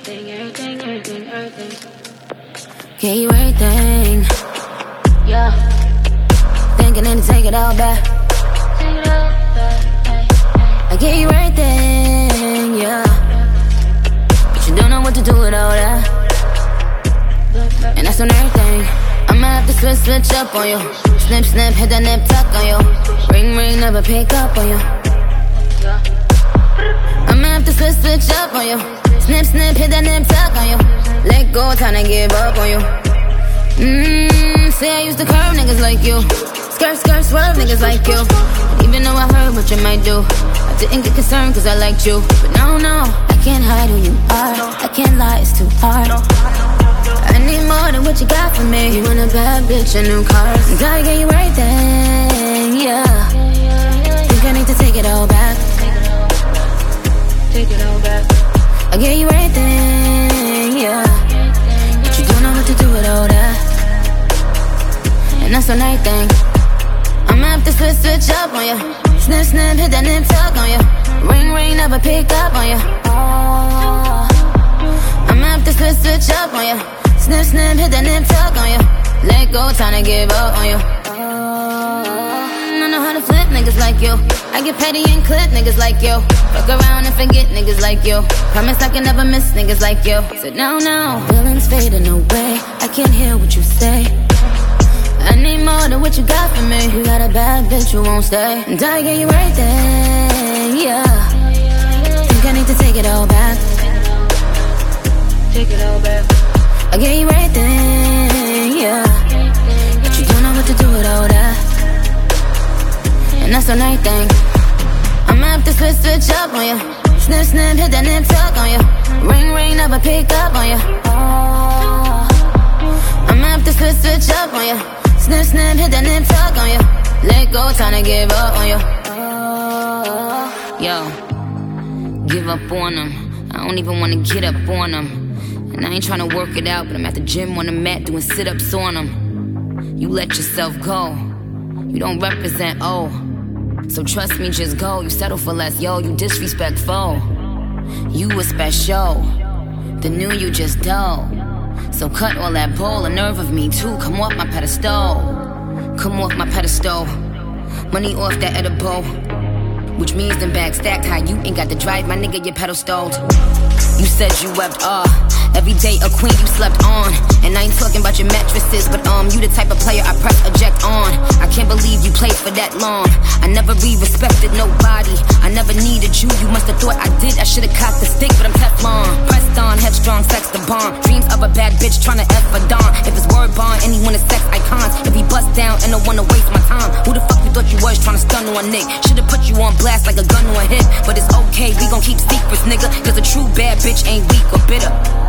Get you everything. Yeah. Thinking to take it all back. I get you everything, yeah. But you don't know what to do with all that. And that's on everything. I'ma have to switch up on you. Snip, snip, hit that nip tuck on you. Ring, ring, never pick up on you. I'ma have to switch up on you. Snip, snip, hit that nip tuck on you. Let go, time to give up on you. Say I used to curve niggas like you. Skirt, skirt, swerve niggas like you. Even though I heard what you might do, I didn't get concerned cause I liked you. But no, I can't hide who you are. I can't lie, it's too hard. I need more than what you got for me. You want a bad bitch and new cars, and I get you everything, yeah. Think I need to take it all back. Take it all back. I get you everything, yeah. But you don't know what to do with all that. And that's on everything. I'ma have to switch up on you. Snip, snip, hit that nip tuck on you. Ring, ring, never pick up on you. Oh. I'ma have to switch up on you. Snip, snip, hit that nip tuck on you. Let go, time to give up on you. I know how to flip niggas like you. I get petty and clip niggas like you. Fuck around and forget niggas like you. Promise I can never miss niggas like you. Said no, feelings fading away. I can't hear what you say. I need more than what you got for me. You got a bad bitch who won't stay, and I get you everything, yeah. Think I need to take it all back. Take it all back. I get you everything, yeah. But you don't know what to do with all that. And that's on everything. I'ma have to switch up on you. Snip, snip, hit that nip tuck on you. Ring, ring, never pick up on you. Oh. I'ma have to switch up on you. Snip, snip, hit that nip tuck on you. Let go, time to give up on you. Oh. Yo, give up on them. I don't even wanna get up on them. And I ain't tryna work it out, but I'm at the gym on the mat doing sit-ups on them. You let yourself go. You don't represent, so trust me, just go. You settle for less, yo, you disrespectful. You was special. The new you just dull. So cut all that bull, a nerve of me too. Come off my pedestal. Come off my pedestal. Money off that edible. Which means them bags stacked high. You ain't got to drive, my nigga, your pedal stalled. You said you wept, every day a queen you slept on. And I ain't talking about your mattresses, but you the type of player I press eject on. I can't believe you played for that long. I never respected nobody. I never needed you, you must have thought I did. I should've cocked the stick, but I'm Teflon. Pressed on, headstrong, sex the bomb. Dreams of a bad bitch tryna F a dawn. If it's word bond, anyone is sex icons. If he bust down and don't wanna waste my time, who the fuck you thought you was tryna stun on a nick? Should've put you on blast like a gun to a hip. But it's okay, we gon' keep secrets, nigga. Cause a true bad bitch ain't weak or bitter.